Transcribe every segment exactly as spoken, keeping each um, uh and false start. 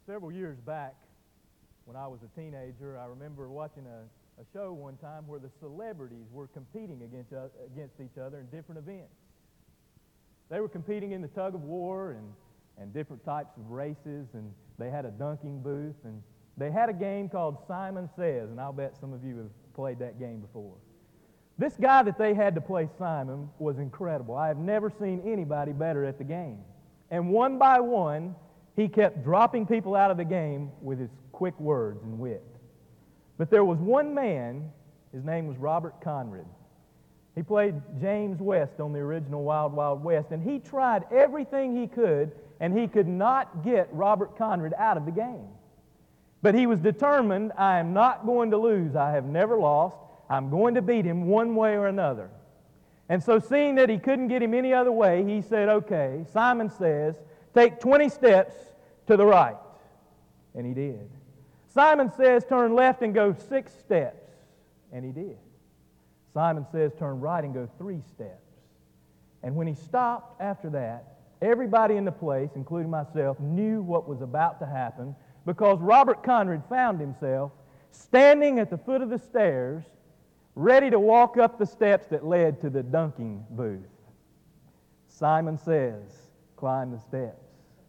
Several years back, when I was a teenager, I remember watching a, a show one time where the celebrities were competing against, uh, against each other in different events. They were competing in the tug of war and, and different types of races, and they had a dunking booth, and they had a game called Simon Says, and I'll bet some of you have played that game before. This guy that they had to play Simon was incredible. I have never seen anybody better at the game. And one by one, he kept dropping people out of the game with his quick words and wit. But there was one man, his name was Robert Conrad. He played James West on the original Wild Wild West, and he tried everything he could, and he could not get Robert Conrad out of the game. But he was determined, I am not going to lose. I have never lost. I'm going to beat him one way or another. And so seeing that he couldn't get him any other way, he said, okay, Simon Says, take twenty steps to the right. And he did. Simon Says, turn left and go six steps. And he did. Simon Says, turn right and go three steps. And when he stopped after that, everybody in the place, including myself, knew what was about to happen because Robert Conrad found himself standing at the foot of the stairs, ready to walk up the steps that led to the dunking booth. Simon Says, climb the steps.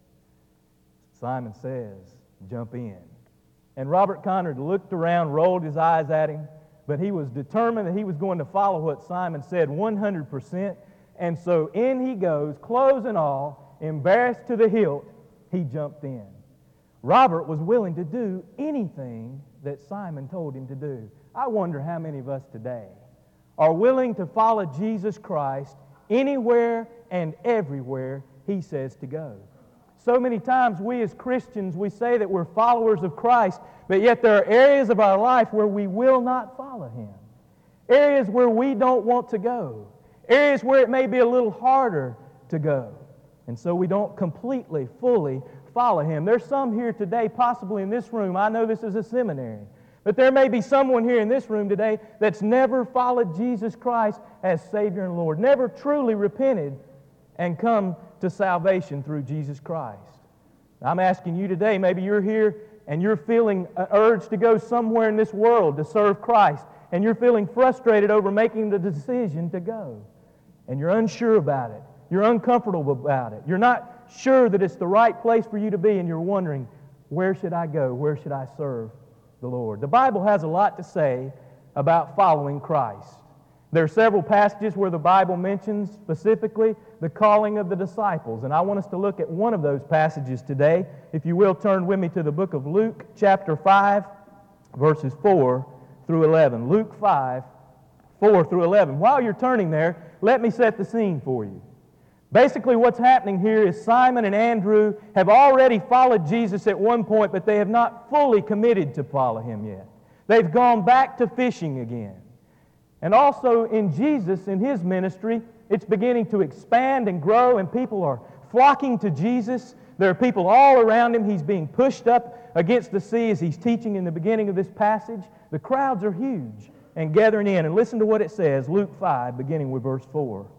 Simon Says, jump in. And Robert Conrad looked around, rolled his eyes at him, but he was determined that he was going to follow what Simon said one hundred percent. And so in he goes, clothes and all, embarrassed to the hilt, he jumped in. Robert was willing to do anything that Simon told him to do. I wonder how many of us today are willing to follow Jesus Christ anywhere and everywhere He says to go. So many times we as Christians, we say that we're followers of Christ, but yet there are areas of our life where we will not follow Him. Areas where we don't want to go. Areas where it may be a little harder to go. And so we don't completely, fully follow Him. There's some here today, possibly in this room. I know this is a seminary. But there may be someone here in this room today that's never followed Jesus Christ as Savior and Lord, never truly repented and come to salvation through Jesus Christ. I'm asking you today, maybe you're here and you're feeling an urge to go somewhere in this world to serve Christ, and you're feeling frustrated over making the decision to go, and you're unsure about it. You're uncomfortable about it. You're not sure that it's the right place for you to be, and you're wondering, where should I go? Where should I serve the Lord? The Bible has a lot to say about following Christ. There are several passages where the Bible mentions specifically the calling of the disciples, and I want us to look at one of those passages today. If you will, turn with me to the book of Luke, chapter five, verses four through eleven. Luke five, four through eleven. While you're turning there, let me set the scene for you. Basically, what's happening here is Simon and Andrew have already followed Jesus at one point, but they have not fully committed to follow Him yet. They've gone back to fishing again. And also in Jesus, in His ministry, it's beginning to expand and grow, and people are flocking to Jesus. There are people all around Him. He's being pushed up against the sea as He's teaching in the beginning of this passage. The crowds are huge and gathering in. And listen to what it says, Luke five, beginning with verse four.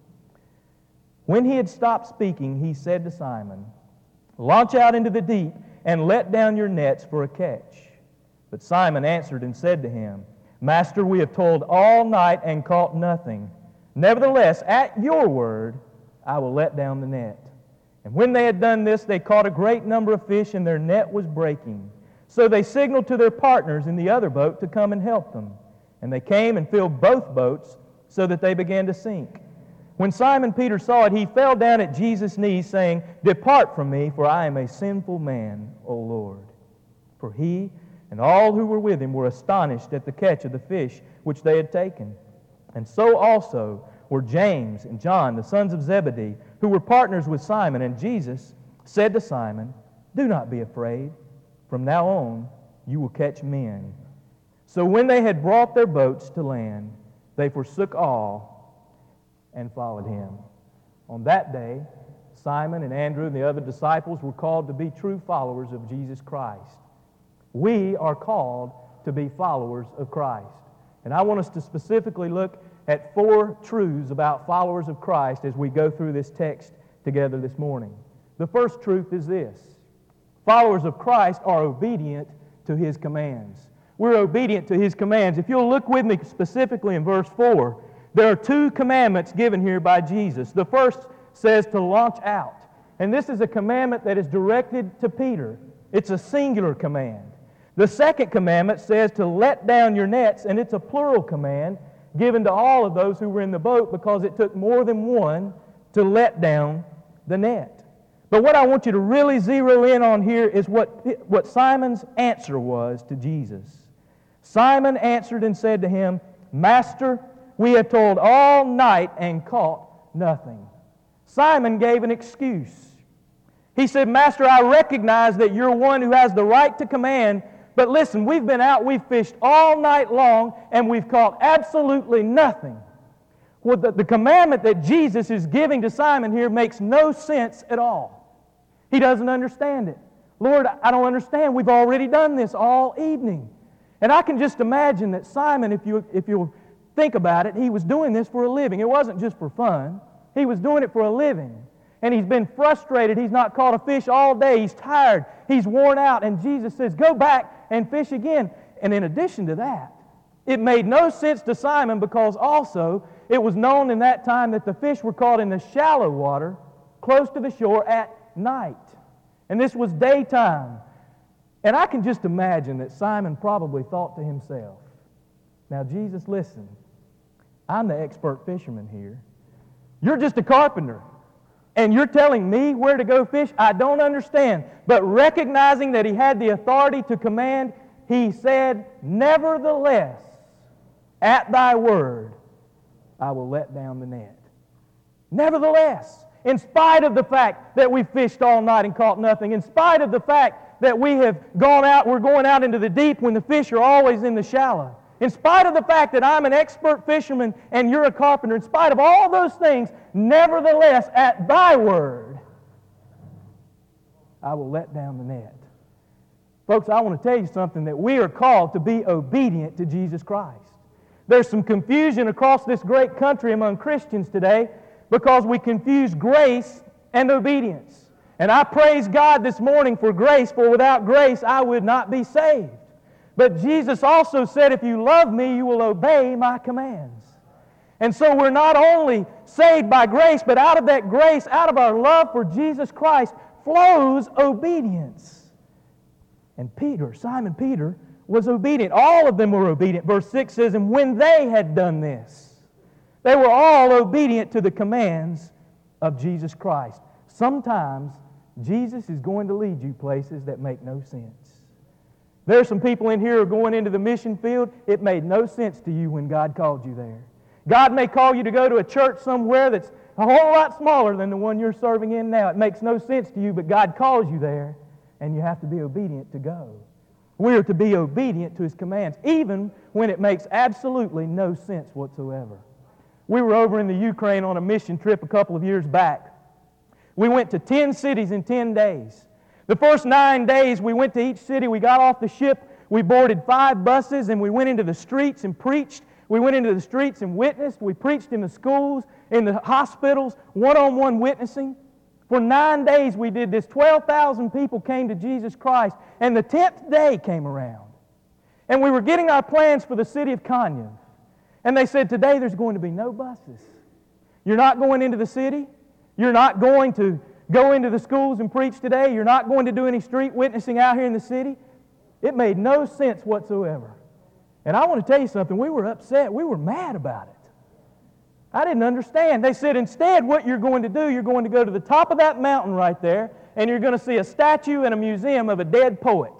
When He had stopped speaking, He said to Simon, "Launch out into the deep and let down your nets for a catch." But Simon answered and said to Him, "Master, we have toiled all night and caught nothing. Nevertheless, at your word, I will let down the net." And when they had done this, they caught a great number of fish, and their net was breaking. So they signaled to their partners in the other boat to come and help them. And they came and filled both boats, so that they began to sink. When Simon Peter saw it, he fell down at Jesus' knees, saying, "Depart from me, for I am a sinful man, O Lord." For he and all who were with him were astonished at the catch of the fish which they had taken. And so also were James and John, the sons of Zebedee, who were partners with Simon. And Jesus said to Simon, "Do not be afraid. From now on you will catch men." So when they had brought their boats to land, they forsook all and followed Him. On that day, Simon and Andrew and the other disciples were called to be true followers of Jesus Christ. We are called to be followers of Christ. And I want us to specifically look at four truths about followers of Christ as we go through this text together this morning. The first truth is this: Followers of Christ are obedient to His commands. We're obedient to His commands. If you'll look with me specifically in verse four, there are two commandments given here by Jesus. The first says to launch out. And this is a commandment that is directed to Peter. It's a singular command. The second commandment says to let down your nets, and it's a plural command given to all of those who were in the boat because it took more than one to let down the net. But what I want you to really zero in on here is what, what Simon's answer was to Jesus. Simon answered and said to Him, Master, we have toiled all night and caught nothing. Simon gave an excuse. He said, Master, I recognize that you're one who has the right to command, but listen, we've been out, we've fished all night long, and we've caught absolutely nothing. Well, the, the commandment that Jesus is giving to Simon here makes no sense at all. He doesn't understand it. Lord, I don't understand. We've already done this all evening. And I can just imagine that Simon, if you, if you think about it, he was doing this for a living. It wasn't just for fun. He was doing it for a living. And he's been frustrated. He's not caught a fish all day. He's tired. He's worn out. And Jesus says, go back and fish again. And in addition to that, it made no sense to Simon because also it was known in that time that the fish were caught in the shallow water close to the shore at night. And this was daytime. And I can just imagine that Simon probably thought to himself, now Jesus, listen, I'm the expert fisherman here. You're just a carpenter. And you're telling me where to go fish? I don't understand. But recognizing that he had the authority to command, he said, nevertheless, at thy word, I will let down the net. Nevertheless, in spite of the fact that we fished all night and caught nothing, in spite of the fact that we have gone out, we're going out into the deep when the fish are always in the shallow, in spite of the fact that I'm an expert fisherman and you're a carpenter, in spite of all those things, nevertheless, at thy word, I will let down the net. Folks, I want to tell you something, that we are called to be obedient to Jesus Christ. There's some confusion across this great country among Christians today because we confuse grace and obedience. And I praise God this morning for grace, for without grace I would not be saved. But Jesus also said, if you love me, you will obey my commands. And so we're not only saved by grace, but out of that grace, out of our love for Jesus Christ, flows obedience. And Peter, Simon Peter, was obedient. All of them were obedient. Verse six says, and when they had done this, they were all obedient to the commands of Jesus Christ. Sometimes Jesus is going to lead you places that make no sense. There are some people in here who are going into the mission field. It made no sense to you when God called you there. God may call you to go to a church somewhere that's a whole lot smaller than the one you're serving in now. It makes no sense to you, but God calls you there, and you have to be obedient to go. We are to be obedient to His commands, even when it makes absolutely no sense whatsoever. We were over in the Ukraine on a mission trip a couple of years back. We went to ten cities in ten days. The first nine days we went to each city. We got off the ship. We boarded five buses and we went into the streets and preached. We went into the streets and witnessed. We preached in the schools, in the hospitals, one-on-one witnessing. For nine days we did this. twelve thousand people came to Jesus Christ. And the tenth day came around. And we were getting our plans for the city of Kanyv. And they said, today there's going to be no buses. You're not going into the city. You're not going to go into the schools and preach today. You're not going to do any street witnessing out here in the city. It made no sense whatsoever. And I want to tell you something. We were upset. We were mad about it. I didn't understand. They said, instead, what you're going to do, you're going to go to the top of that mountain right there, and you're going to see a statue and a museum of a dead poet.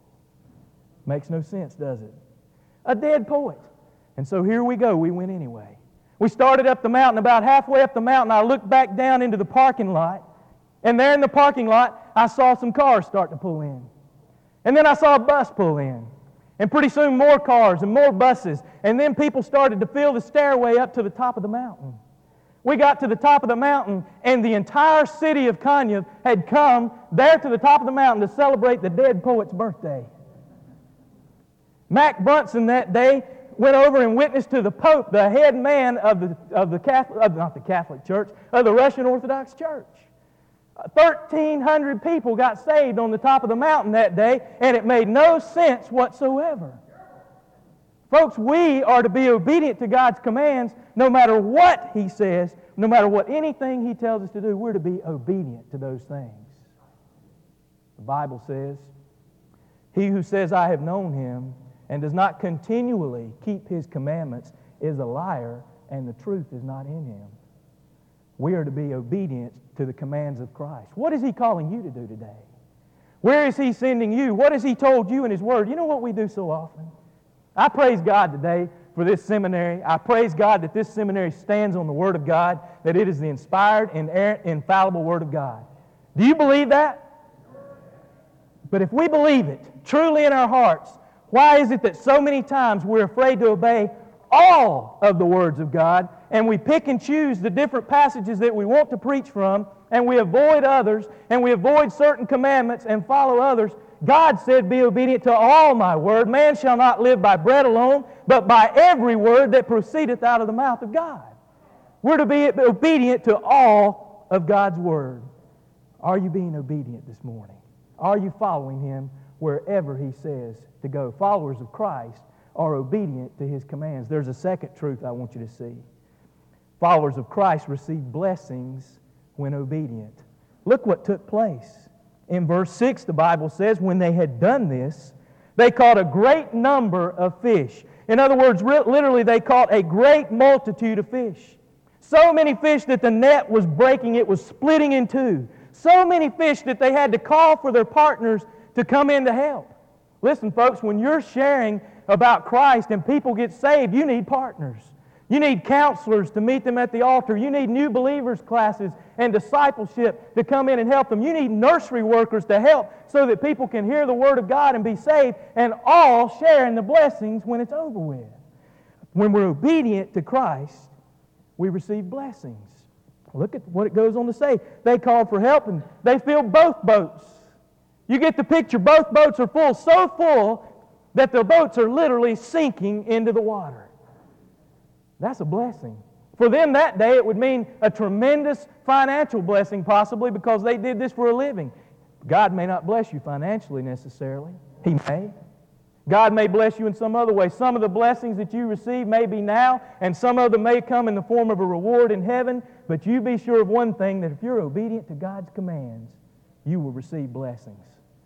Makes no sense, does it? A dead poet. And so here we go. We went anyway. We started up the mountain. About halfway up the mountain, I looked back down into the parking lot. And there in the parking lot, I saw some cars start to pull in. And then I saw a bus pull in. And pretty soon more cars and more buses. And then people started to fill the stairway up to the top of the mountain. We got to the top of the mountain, and the entire city of Kanyv had come there to the top of the mountain to celebrate the dead poet's birthday. Mac Brunson that day went over and witnessed to the Pope, the head man of the, of the Catholic, of, not the Catholic Church, of the Russian Orthodox Church. thirteen hundred people got saved on the top of the mountain that day, and it made no sense whatsoever. Folks, we are to be obedient to God's commands no matter what He says, no matter what anything He tells us to do. We're to be obedient to those things. The Bible says, "He who says, 'I have known Him,' and does not continually keep His commandments is a liar, and the truth is not in him." We are to be obedient to the commands of Christ. What is He calling you to do today? Where is He sending you? What has He told you in His Word? You know what we do so often? I praise God today for this seminary. I praise God that this seminary stands on the Word of God, that it is the inspired, inerrant, infallible Word of God. Do you believe that? But if we believe it truly in our hearts, why is it that so many times we're afraid to obey all of the words of God, and we pick and choose the different passages that we want to preach from, and we avoid others, and we avoid certain commandments and follow others? God said, "Be obedient to all my word. Man shall not live by bread alone, but by every word that proceedeth out of the mouth of God." We're to be obedient to all of God's word. Are you being obedient this morning? Are you following Him wherever He says to go? Followers of Christ are obedient to His commands. There's a second truth I want you to see. Followers of Christ receive blessings when obedient. Look what took place. In verse six, the Bible says, "When they had done this, they caught a great number of fish." In other words, literally, they caught a great multitude of fish. So many fish that the net was breaking, it was splitting in two. So many fish that they had to call for their partners to come in to help. Listen, folks, when you're sharing about Christ and people get saved, you need partners. You need counselors to meet them at the altar. You need new believers classes and discipleship to come in and help them. You need nursery workers to help so that people can hear the Word of God and be saved, and all share in the blessings when it's over with. When we're obedient to Christ, we receive blessings. Look at what it goes on to say. They called for help and they filled both boats. You get the picture. Both boats are full, so full that the boats are literally sinking into the water. That's a blessing. For them that day, it would mean a tremendous financial blessing possibly, because they did this for a living. God may not bless you financially necessarily. He may. God may bless you in some other way. Some of the blessings that you receive may be now, and some of them may come in the form of a reward in heaven. But you be sure of one thing, that if you're obedient to God's commands, you will receive blessings.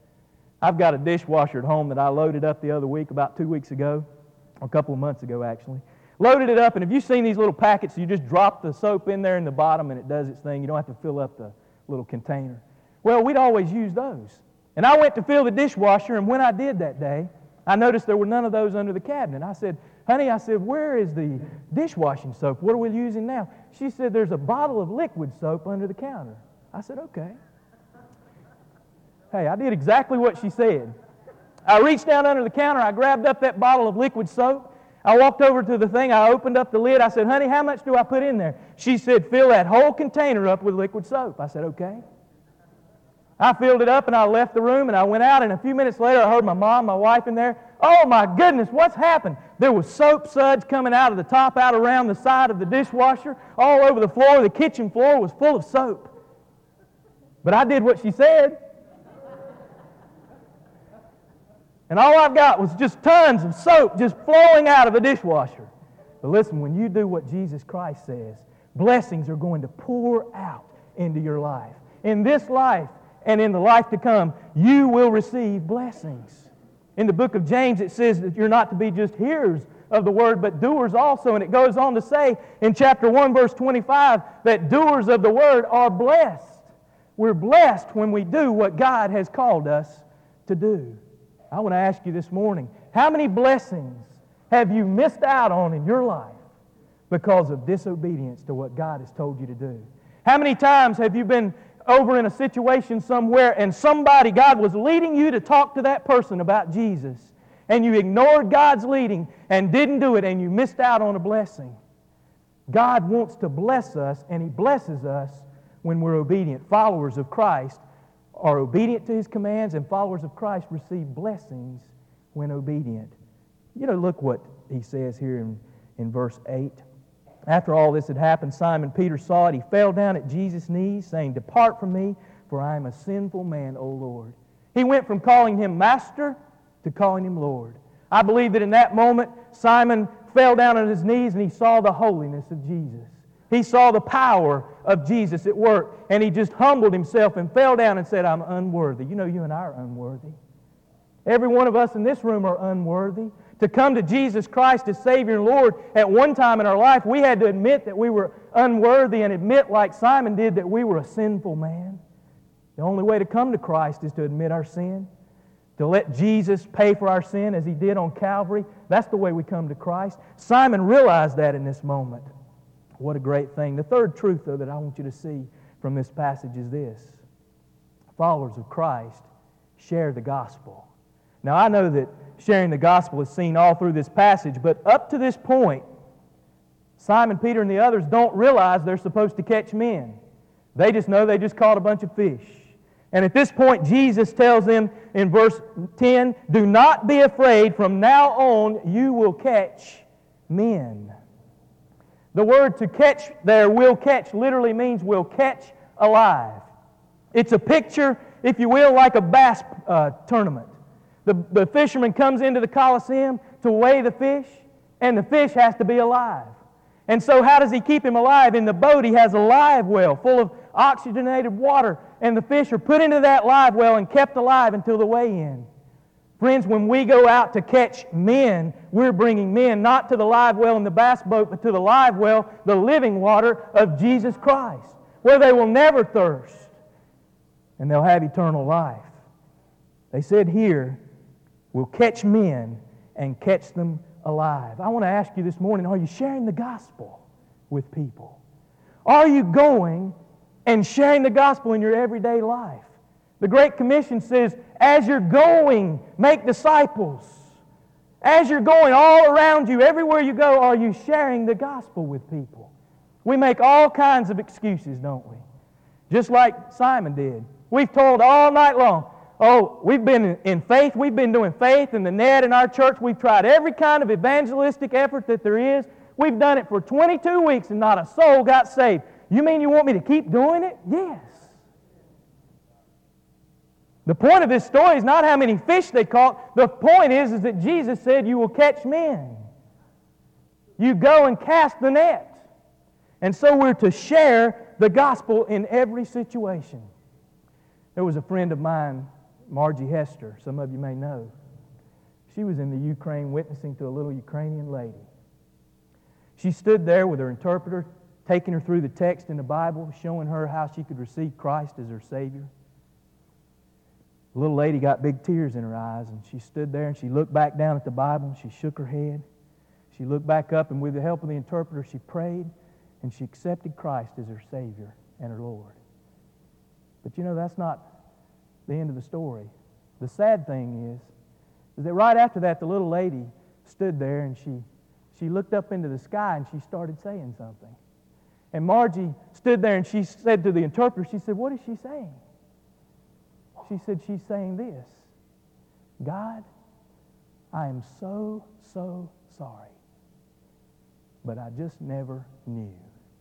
I've got a dishwasher at home that I loaded up the other week, about two weeks ago, or a couple of months ago actually. Loaded it up, and have you seen these little packets? You just drop the soap in there in the bottom and it does its thing. You don't have to fill up the little container. Well, we'd always use those. And I went to fill the dishwasher, and when I did that day, I noticed there were none of those under the cabinet. I said, "Honey," I said, "where is the dishwashing soap? What are we using now?" She said, "There's a bottle of liquid soap under the counter." I said, "Okay." Hey, I did exactly what she said. I reached down under the counter, I grabbed up that bottle of liquid soap, I walked over to the thing, I opened up the lid, I said, "Honey, how much do I put in there?" She said, "Fill that whole container up with liquid soap." I said, "Okay." I filled it up and I left the room and I went out, and a few minutes later I heard my mom, my wife in there. "Oh my goodness, what's happened?" There was soap suds coming out of the top, out around the side of the dishwasher, all over the floor. The kitchen floor was full of soap. But I did what she said. And all I've got was just tons of soap just flowing out of a dishwasher. But listen, when you do what Jesus Christ says, blessings are going to pour out into your life. In this life and in the life to come, you will receive blessings. In the book of James, it says that you're not to be just hearers of the word, but doers also. And it goes on to say in chapter one, verse twenty-five, that doers of the word are blessed. We're blessed when we do what God has called us to do. I want to ask you this morning, how many blessings have you missed out on in your life because of disobedience to what God has told you to do? How many times have you been over in a situation somewhere and somebody, God was leading you to talk to that person about Jesus, and you ignored God's leading and didn't do it, and you missed out on a blessing? God wants to bless us, and He blesses us when we're obedient. Followers of Christ are obedient to His commands, and followers of Christ receive blessings when obedient. You know, look what he says here in, in verse eight. After all this had happened, Simon Peter saw it. He fell down at Jesus' knees, saying, "Depart from me, for I am a sinful man, O Lord. He went from calling Him Master to calling Him Lord. I believe that in that moment, Simon fell down on his knees and he saw the holiness of Jesus. He saw the power of Jesus at work, and he just humbled himself and fell down and said, I'm unworthy. You know, you and I are unworthy. Every one of us in this room are unworthy. To come to Jesus Christ as Savior and Lord, at one time in our life, we had to admit that we were unworthy and admit, like Simon did, that we were a sinful man. The only way to come to Christ is to admit our sin, to let Jesus pay for our sin as He did on Calvary. That's the way we come to Christ. Simon realized that in this moment. What a great thing. The third truth, though, that I want you to see from this passage is this. Followers of Christ share the gospel. Now, I know that sharing the gospel is seen all through this passage, but up to this point, Simon, Peter, and the others don't realize they're supposed to catch men. They just know they just caught a bunch of fish. And at this point, Jesus tells them in verse ten, do not be afraid, from now on you will catch men. The word to catch there, will catch, literally means will catch alive. It's a picture, if you will, like a bass uh, tournament. The, the fisherman comes into the Colosseum to weigh the fish, and the fish has to be alive. And so how does he keep him alive? In the boat, he has a live well full of oxygenated water, and the fish are put into that live well and kept alive until the weigh-in. Friends, when we go out to catch men, we're bringing men not to the live well in the bass boat, but to the live well, the living water of Jesus Christ, where they will never thirst, and they'll have eternal life. They said here, we'll catch men and catch them alive. I want to ask you this morning, are you sharing the gospel with people? Are you going and sharing the gospel in your everyday life? The Great Commission says, as you're going, make disciples. As you're going all around you, everywhere you go, are you sharing the gospel with people? We make all kinds of excuses, don't we? Just like Simon did. We've told all night long, oh, we've been in faith, we've been doing faith in the net in our church, we've tried every kind of evangelistic effort that there is. We've done it for twenty-two weeks and not a soul got saved. You mean you want me to keep doing it? Yes. The point of this story is not how many fish they caught. The point is, is that Jesus said you will catch men. You go and cast the net. And so we're to share the gospel in every situation. There was a friend of mine, Margie Hester, some of you may know. She was in the Ukraine witnessing to a little Ukrainian lady. She stood there with her interpreter, taking her through the text in the Bible, showing her how she could receive Christ as her Savior. The little lady got big tears in her eyes, and she stood there and she looked back down at the Bible and she shook her head. She looked back up, and with the help of the interpreter, she prayed and she accepted Christ as her Savior and her Lord. But you know, that's not the end of the story. The sad thing is, is that right after that, the little lady stood there and she, she looked up into the sky and she started saying something. And Margie stood there and she said to the interpreter, she said, what is she saying? She said, she's saying this, God, I am so, so sorry, but I just never knew.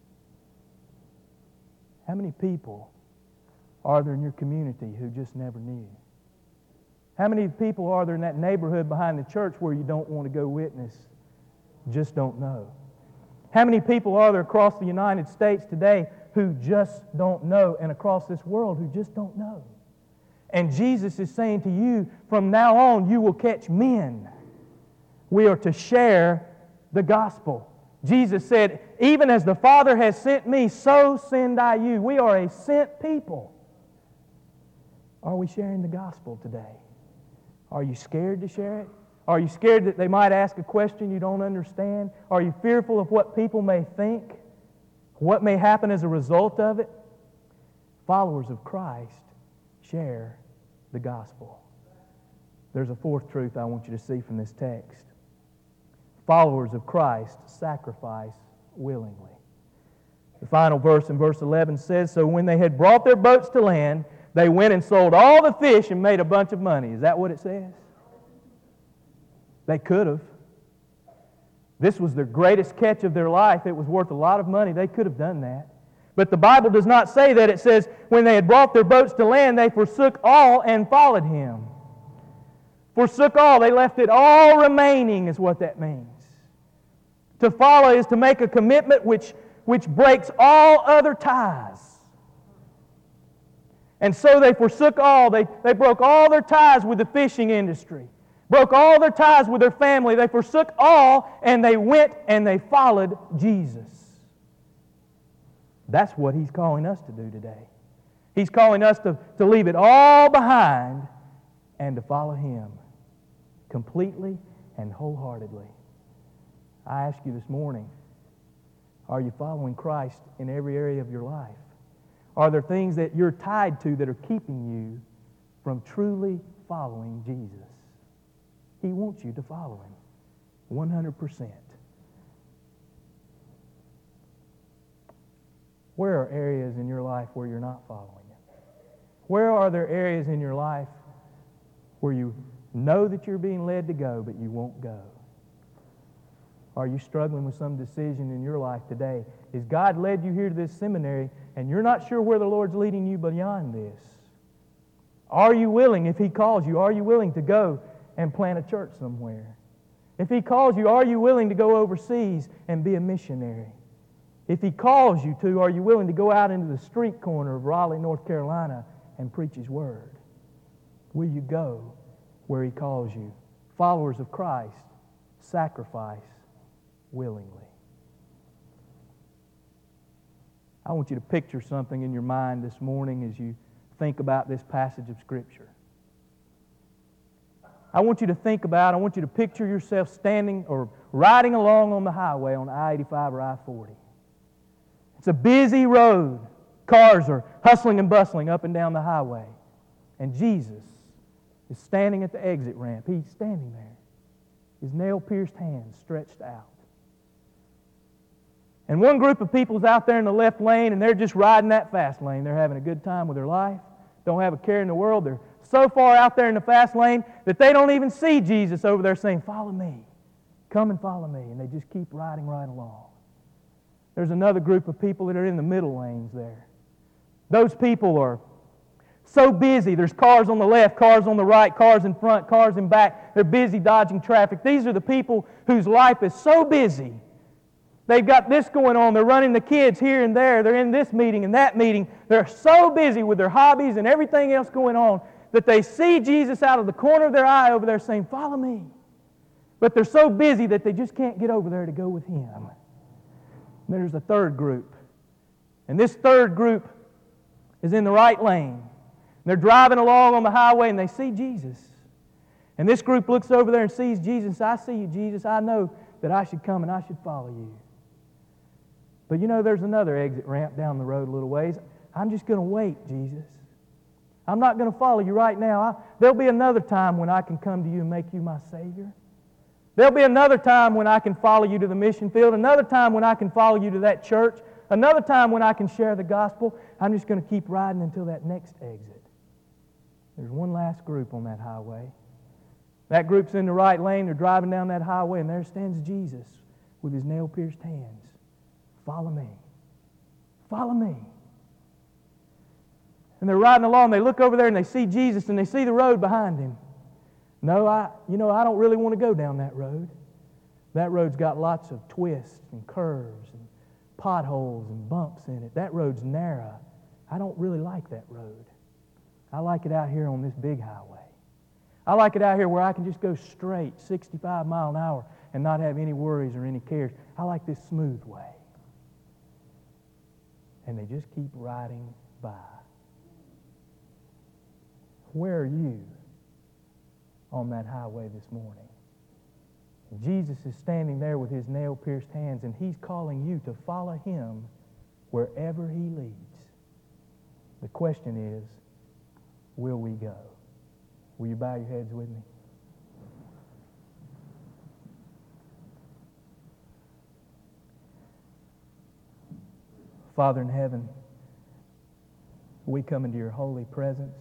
How many people are there in your community who just never knew? How many people are there in that neighborhood behind the church where you don't want to go witness, just don't know? How many people are there across the United States today who just don't know, and across this world who just don't know? And Jesus is saying to you, from now on, you will catch men. We are to share the gospel. Jesus said, even as the Father has sent me, so send I you. We are a sent people. Are we sharing the gospel today? Are you scared to share it? Are you scared that they might ask a question you don't understand? Are you fearful of what people may think? What may happen as a result of it? Followers of Christ share the gospel. There's a fourth truth I want you to see from this text. Followers of Christ sacrifice willingly. The final verse in verse eleven says, so when they had brought their boats to land, they went and sold all the fish and made a bunch of money. Is that what it says? They could have. This was their greatest catch of their life. It was worth a lot of money. They could have done that. But the Bible does not say that. It says, when they had brought their boats to land, they forsook all and followed Him. Forsook all. They left it all remaining is what that means. To follow is to make a commitment which, which breaks all other ties. And so they forsook all. They, they broke all their ties with the fishing industry. Broke all their ties with their family. They forsook all and they went and they followed Jesus. That's what He's calling us to do today. He's calling us to, to leave it all behind and to follow Him completely and wholeheartedly. I ask you this morning, are you following Christ in every area of your life? Are there things that you're tied to that are keeping you from truly following Jesus? He wants you to follow Him one hundred percent. Where are areas in your life where you're not following Him? Where are there areas in your life where you know that you're being led to go, but you won't go? Are you struggling with some decision in your life today? Has God led you here to this seminary and you're not sure where the Lord's leading you beyond this? Are you willing, if He calls you, are you willing to go and plant a church somewhere? If He calls you, are you willing to go overseas and be a missionary? If He calls you to, are you willing to go out into the street corner of Raleigh, North Carolina and preach His Word? Will you go where He calls you? Followers of Christ sacrifice willingly. I want you to picture something in your mind this morning as you think about this passage of Scripture. I want you to think about, I want you to picture yourself standing or riding along on the highway on I eighty-five or I forty. It's a busy road. Cars are hustling and bustling up and down the highway. And Jesus is standing at the exit ramp. He's standing there. His nail-pierced hands stretched out. And one group of people is out there in the left lane and they're just riding that fast lane. They're having a good time with their life. Don't have a care in the world. They're so far out there in the fast lane that they don't even see Jesus over there saying, "Follow me. Come and follow me." And they just keep riding right along. There's another group of people that are in the middle lanes there. Those people are so busy. There's cars on the left, cars on the right, cars in front, cars in back. They're busy dodging traffic. These are the people whose life is so busy. They've got this going on. They're running the kids here and there. They're in this meeting and that meeting. They're so busy with their hobbies and everything else going on that they see Jesus out of the corner of their eye over there saying, "Follow me." But they're so busy that they just can't get over there to go with Him. And there's a third group. And this third group is in the right lane. They're driving along on the highway and they see Jesus. And this group looks over there and sees Jesus. "I see you, Jesus. I know that I should come and I should follow you." But you know, there's another exit ramp down the road a little ways. "I'm just going to wait, Jesus. I'm not going to follow you right now. I, there'll be another time when I can come to you and make you my Savior. There'll be another time when I can follow you to the mission field. Another time when I can follow you to that church. Another time when I can share the gospel. I'm just going to keep riding until that next exit." There's one last group on that highway. That group's in the right lane. They're driving down that highway, and there stands Jesus with His nail-pierced hands. "Follow me. Follow me." And they're riding along. They look over there and they see Jesus and they see the road behind Him. "No, I, you know, I don't really want to go down that road. That road's got lots of twists and curves and potholes and bumps in it. That road's narrow. I don't really like that road. I like it out here on this big highway. I like it out here where I can just go straight sixty-five mile an hour and not have any worries or any cares. I like this smooth way." And they just keep riding by. Where are you on that highway this morning? Jesus is standing there with His nail-pierced hands, and He's calling you to follow Him wherever He leads. The question is, will we go? Will you bow your heads with me? Father in heaven, we come into Your holy presence.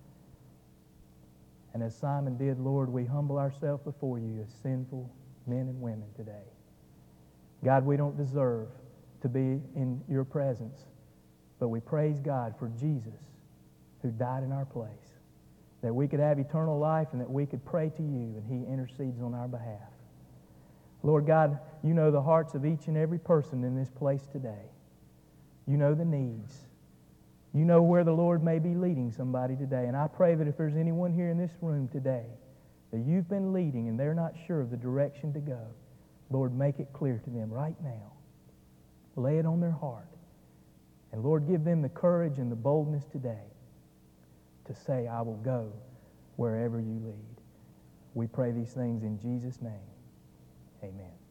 And as Simon did, Lord, we humble ourselves before You as sinful men and women today. God, we don't deserve to be in Your presence, But we praise God for Jesus who died in our place, that we could have eternal life and that we could pray to you and He intercedes on our behalf. Lord God, you know the hearts of each and every person in this place today. You know the needs. You know where the Lord may be leading somebody today. And I pray that if there's anyone here in this room today that you've been leading and they're not sure of the direction to go, Lord, make it clear to them right now. Lay it on their heart. And Lord, give them the courage and the boldness today to say, I will go wherever you lead. We pray these things in Jesus' name. Amen.